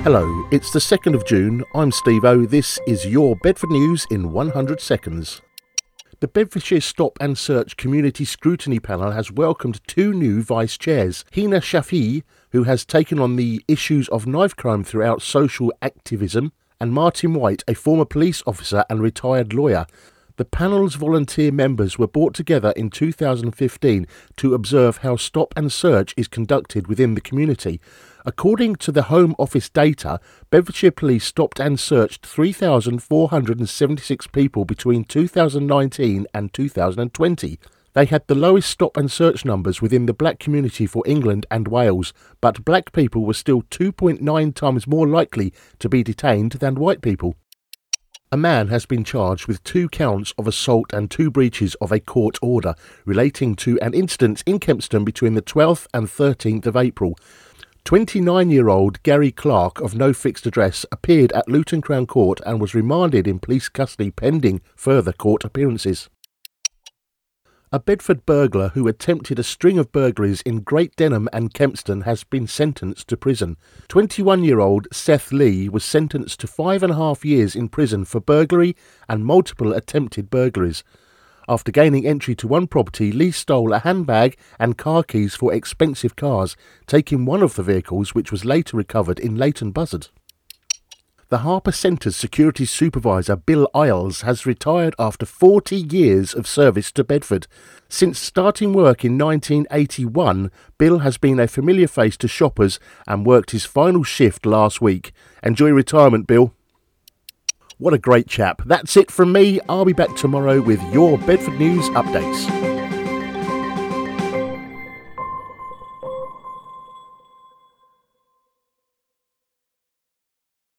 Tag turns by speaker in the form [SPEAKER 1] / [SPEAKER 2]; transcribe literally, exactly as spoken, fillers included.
[SPEAKER 1] Hello, it's the second of June, I'm Steve O, this is your Bedford News in one hundred seconds. The Bedfordshire Stop and Search Community Scrutiny Panel has welcomed two new vice chairs, Hina Shafi, who has taken on the issues of knife crime throughout social activism, and Martin White, a former police officer and retired lawyer. The panel's volunteer members were brought together in two thousand fifteen to observe how stop and search is conducted within the community. According to the Home Office data, Bedfordshire Police stopped and searched three thousand four hundred seventy-six people between two thousand nineteen and two thousand twenty. They had the lowest stop and search numbers within the black community for England and Wales, but black people were still two point nine times more likely to be detained than white people. A man has been charged with two counts of assault and two breaches of a court order relating to an incident in Kempston between the twelfth and thirteenth of April. twenty-nine-year-old Gary Clark of no fixed address appeared at Luton Crown Court and was remanded in police custody pending further court appearances. A Bedford burglar who attempted a string of burglaries in Great Denham and Kempston has been sentenced to prison. twenty-one-year-old Seth Lee was sentenced to five and a half years in prison for burglary and multiple attempted burglaries. After gaining entry to one property, Lee stole a handbag and car keys for expensive cars, taking one of the vehicles which was later recovered in Leighton Buzzard. The Harper Centre's security supervisor Bill Isles has retired after forty years of service to Bedford. Since starting work in nineteen eighty-one, Bill has been a familiar face to shoppers and worked his final shift last week. Enjoy retirement, Bill. What a great chap. That's it from me. I'll be back tomorrow with your Bedford News updates.